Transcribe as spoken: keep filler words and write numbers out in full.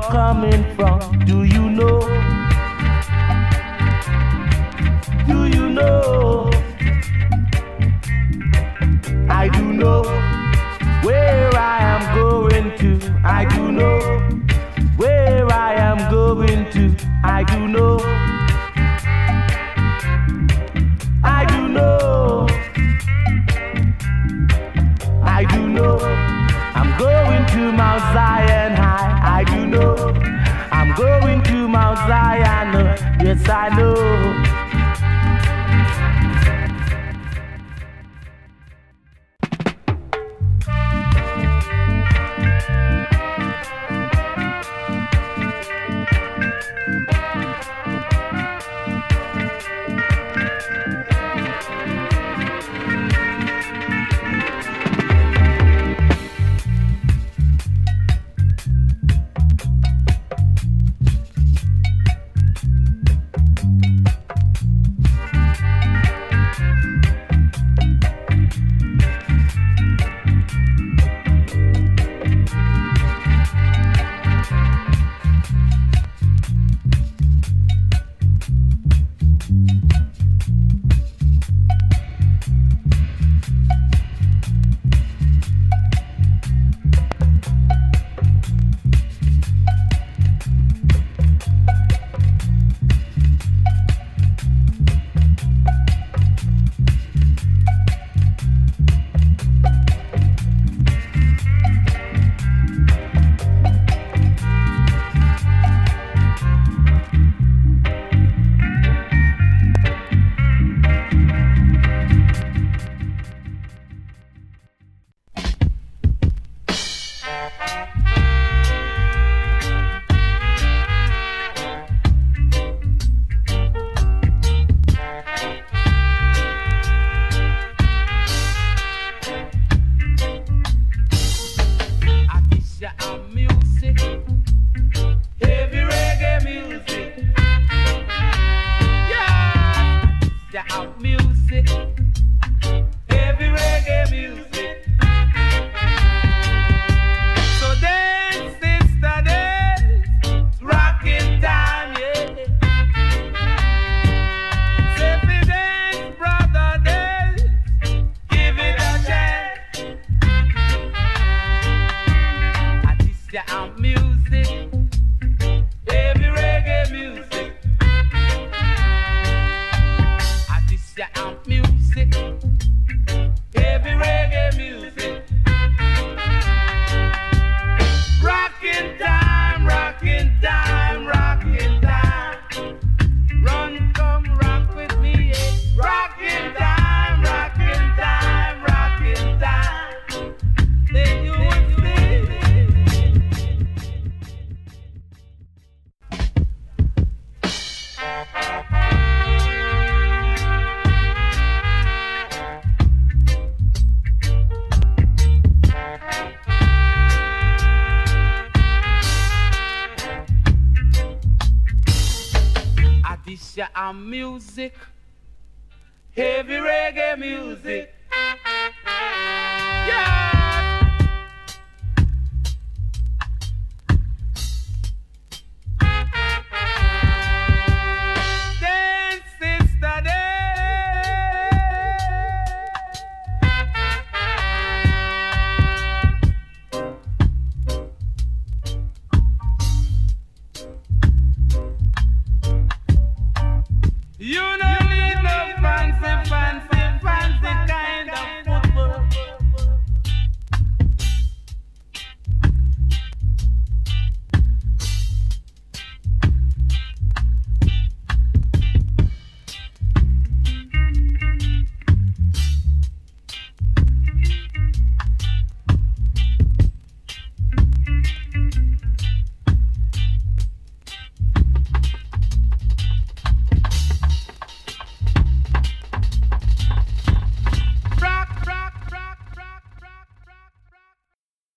coming from. Do you know? Do you know? I do know where I am going to. I do know where I am going to. I do know. I do know. I do know. I'm going to Mount Zion High. I do know. I'm going to Mount Zion. Yes, I know. Music, heavy reggae music. Yeah.